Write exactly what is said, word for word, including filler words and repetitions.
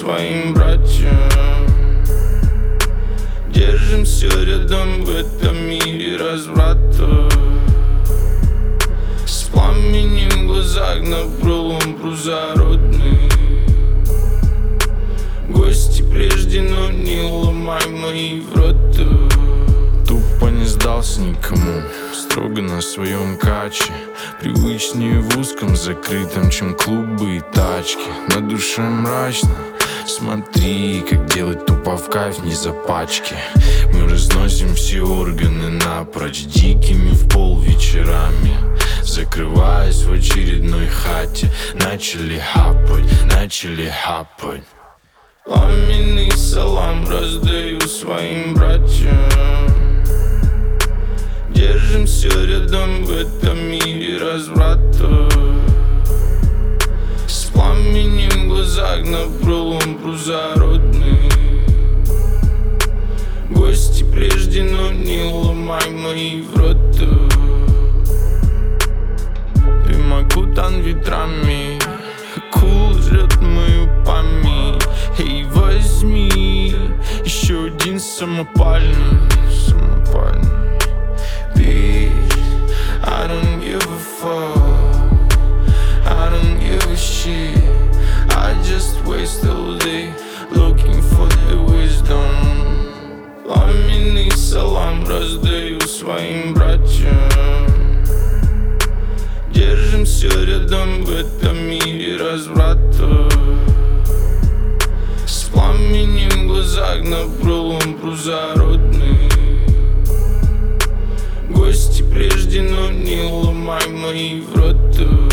своим братьям. Держим все рядом в этом мире разврата. С пламенем в глазах на пролом прузородный. Гости прежде, но не ломай мои врата. Тупо не сдался никому, строго на своем каче. Привычнее в узком закрытом, чем клубы и тачки. На душе мрачно, смотри, как делать тупо в кайф, не за пачки. Мы разносим все органы напрочь, дикими в пол вечерами. Закрываясь в очередной хате, начали хапать, начали хапать. Пламенный салам раздаю своим братьям. Держим все рядом в этом мире разврата. С пламенем в глазах на пролом прузородный. Гости прежде, но не ломай мои врата. Ты окутан ветрами, акул жрет мою память. Эй, возьми еще один самопальный, самопальный. Bitch, I don't give a fuck, I don't give a shit. I just waste all day looking for the wisdom. Пламенный салам раздаю своим братьям. Держим все рядом в этом мире разврата. С пламенем в глазах на пролом прузородный. Гости прежде, но не ломай мои врата.